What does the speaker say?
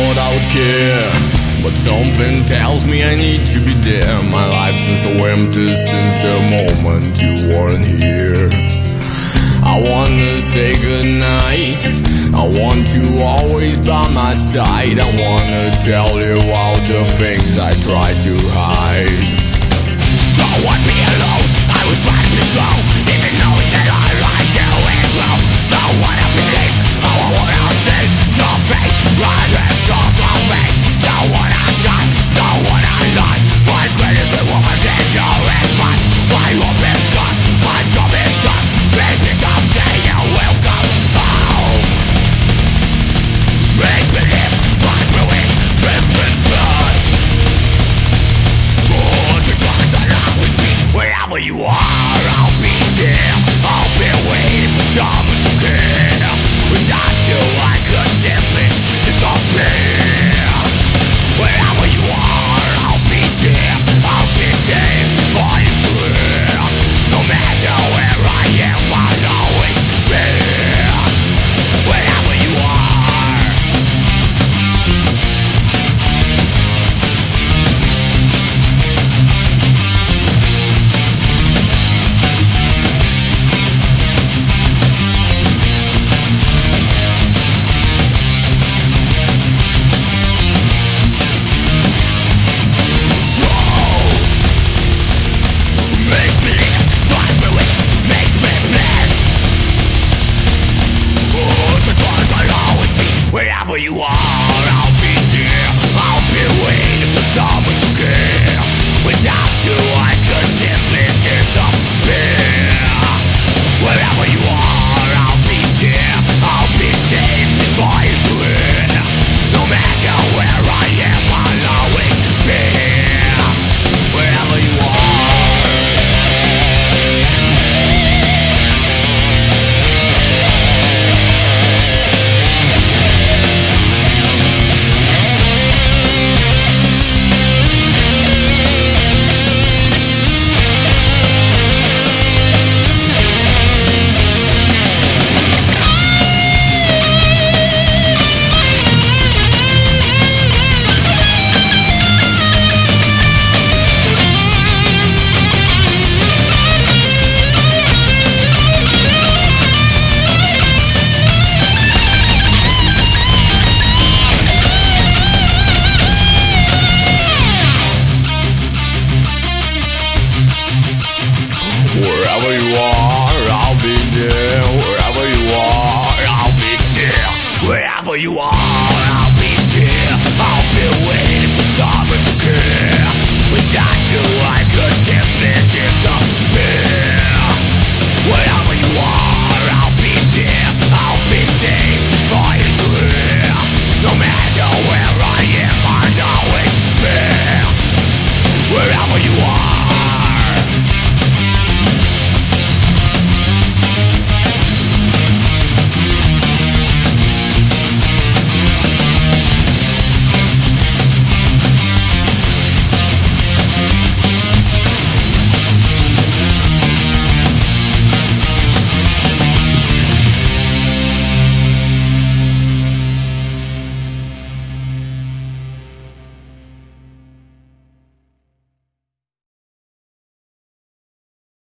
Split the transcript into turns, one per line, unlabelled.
thought I would care, but something tells me I need to be there. My life seems so empty since the moment you weren't here. I wanna say goodnight, I want you always by my side. I wanna tell you all the things I try to hide. Don't want me alone, I would try to be strong, even knowing that I like you as well. Don't wanna believe, oh I wanna see your face, right and talk on me. Don't wanna die, don't wanna lie. My greatest woman is your response. My hope is gone, my job is done. Maybe someday you will come home. Make believe, try to win, live in blood. Put your trust along with me, wherever you are, I'll be there. I'll be waiting for someone to care. Without you I could simply disappear. Wherever you are, I'll be there. I'll be safe for you to hear. No matter where I am, I'll always be. Wherever you are. Wherever you are, I'll be there. I'll be waiting for someone to care. Without you, I could simply disappear. Wherever you are, I'll be there. I'll be safe before you do it. No matter where I am, I'll always be. Wherever you are. Wherever you are, I'll be there. Wherever you are, I'll be there. Wherever you are, I'll be there. I'll be waiting for someone to care. Without you, I could simply disappear. Wherever you are, I'll be there. I'll be safe for you to hear. No matter where I am, I'll always be. Wherever you are.